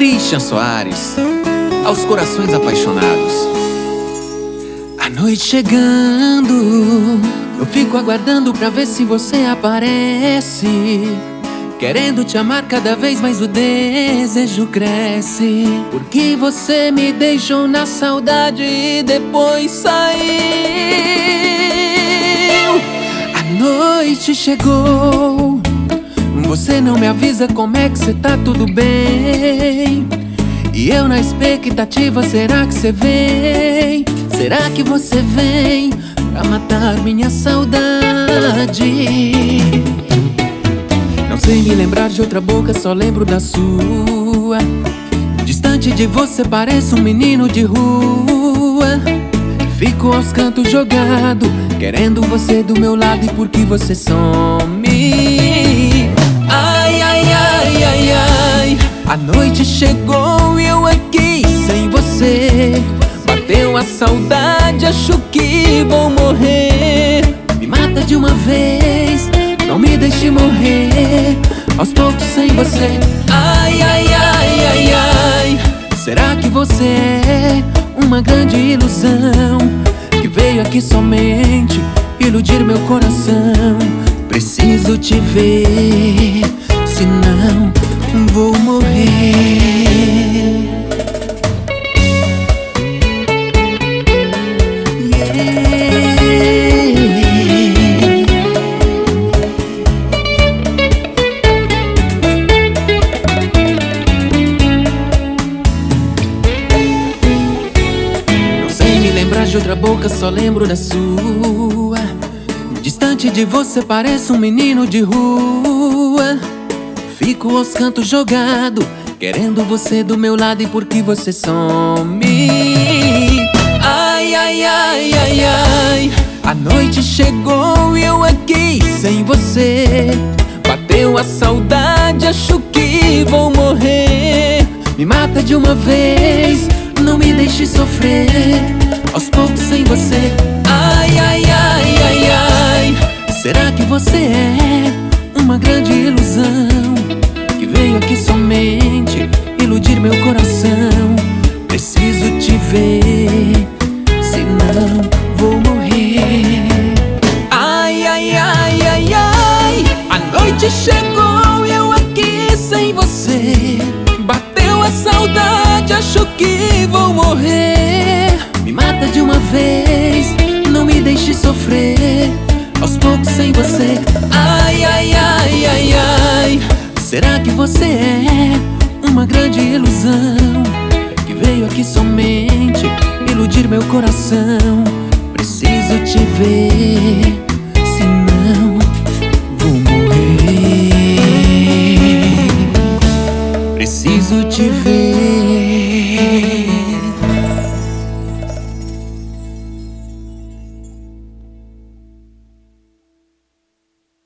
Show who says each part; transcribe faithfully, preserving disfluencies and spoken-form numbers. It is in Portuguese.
Speaker 1: Christian Soares, aos corações apaixonados. A noite chegando, eu fico aguardando pra ver se você aparece. Querendo te amar cada vez mais o desejo cresce. Porque você me deixou na saudade e depois saiu. A noite chegou, você não me avisa como é que cê tá, tudo bem? E eu na expectativa, será que cê vem? Será que você vem pra matar minha saudade? Não sei me lembrar de outra boca, só lembro da sua. Distante de você pareço um menino de rua. Fico aos cantos jogado, querendo você do meu lado, e por que você some? Ai, ai, ai, ai, ai. A noite chegou e eu aqui sem você. Bateu a saudade, acho que vou morrer. Me mata de uma vez, não me deixe morrer aos poucos sem você. Ai, ai, ai, ai, ai. Será que você é uma grande ilusão que veio aqui somente iludir meu coração? Preciso te ver, senão vou morrer. De outra boca, só lembro da sua. Distante de você, pareço um menino de rua. Fico aos cantos jogado, querendo você do meu lado, e por que você some? Ai, ai, ai, ai, ai. A noite chegou e eu aqui sem você. Bateu a saudade, acho que vou morrer. Me mata de uma vez, não me deixe sofrer aos poucos sem você. Ai, ai, ai, ai, ai. Será que você é uma grande ilusão que veio aqui somente iludir meu coração? Preciso te ver, senão vou morrer. Ai, ai, ai, ai, ai. A noite chegou e eu aqui sem você. Bateu a saudade, acho que vou morrer. Me mata de uma vez, não me deixe sofrer aos poucos sem você. Ai, ai, ai, ai, ai. Será que você é uma grande ilusão que veio aqui somente iludir meu coração? Preciso te ver,